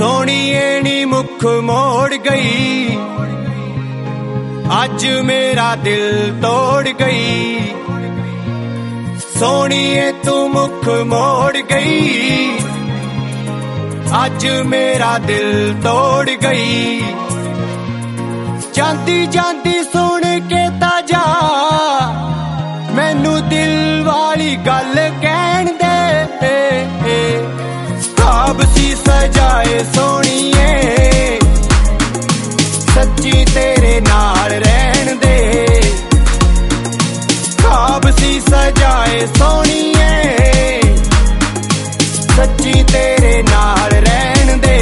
सोहणीए नी मुख मोड़ गई, अज मेरा दिल तोड़ गई। सोहणीए तू मुख मोड़ गई, अज मेरा दिल तोड़ गई। जांदी जांदी सुन के ताजा मैनू दिल वाली गल कहन दे। ख्वाब सी सजाए सोहणीए सच्ची तेरे नाल रहन दे। ख्वाब सी सजाए सोहणीए सच्ची तेरे नाल रहन दे।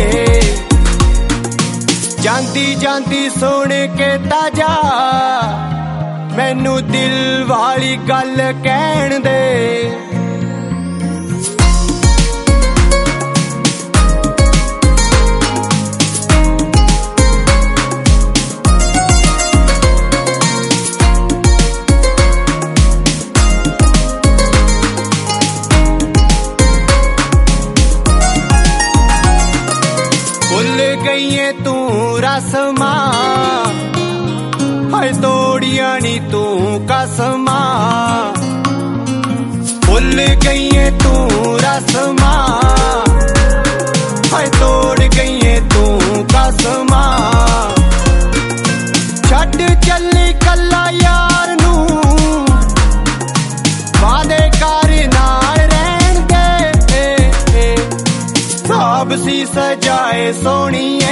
जांदी जांदी सुन के ताजा मैनू दिल वाली गल कहन दे। भुल गई तू रस्मा हाय तोड़िया नी तू कसमा। भुल गई तू रस्मा हाय तोड़ गई तू कसमा। छड्ड चली कल्ला यार नू वादे कर नाल रहन दे। ख्वाब सी सजाए सोहणीए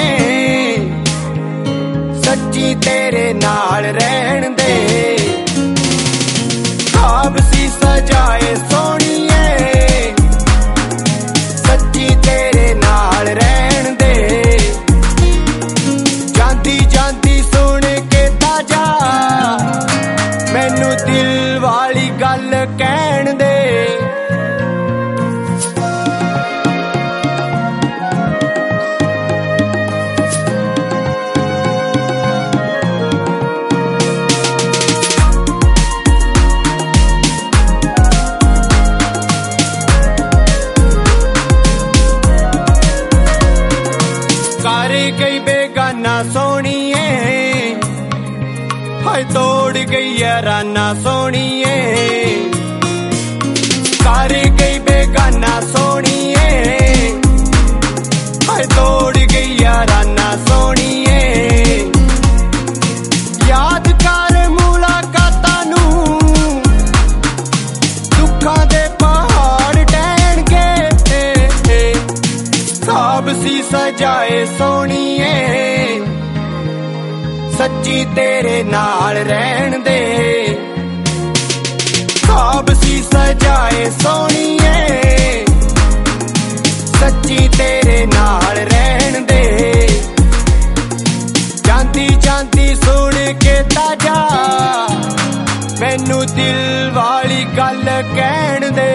सच्ची तेरे नाल रहन दे। ख्वाब सी सजाए सोहणीए सच्ची तेरे नाल रहन दे। जांदी जांदी सुन के ताजा मैनू दिल वाली गल कहन दे। कर गई बेगाना सोहणीए हाय तोड़ गई याराना सोहणीए। कर गई बेगाना सोहणीए हाय तोड़ गई याराना सोहणीए। याद कर मुलाकातां नू दुखां दे पहाड़ टहन के। ख्वाब सी सजाए सोहणीए सच्ची तेरे नाल रहन दे। ख्वाब सी सजाए सोहणीए सच्ची तेरे नाल रहन दे। जांदी जांदी सुन के ताजा मैनू दिल वाली गल कहन दे।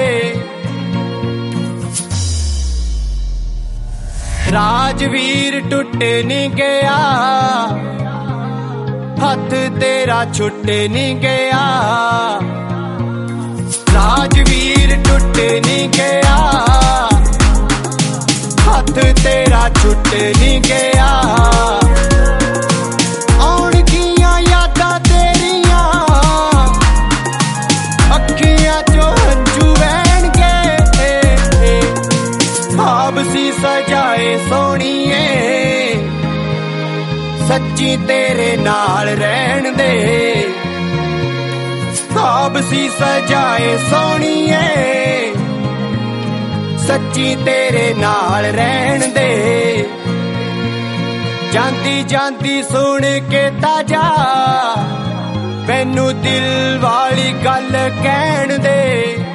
राजवीर टुट नहीं गया हथ तेरा छुट नहीं गया। राजवीर टुट नहीं गया हथ तेरा छुट नहीं गया। आउण गियां यादां तेरियां अखियां चों हंझू वहणगे। ख्वाब सी सजाए सोहणीए सच्ची तेरे नाल रहन दे। ख्वाब सी सजाए सोहणीए सच्ची तेरे नाल रहन दे। जांदी जांदी सुन के ताजा मैनू दिल वाली गल कहन दे।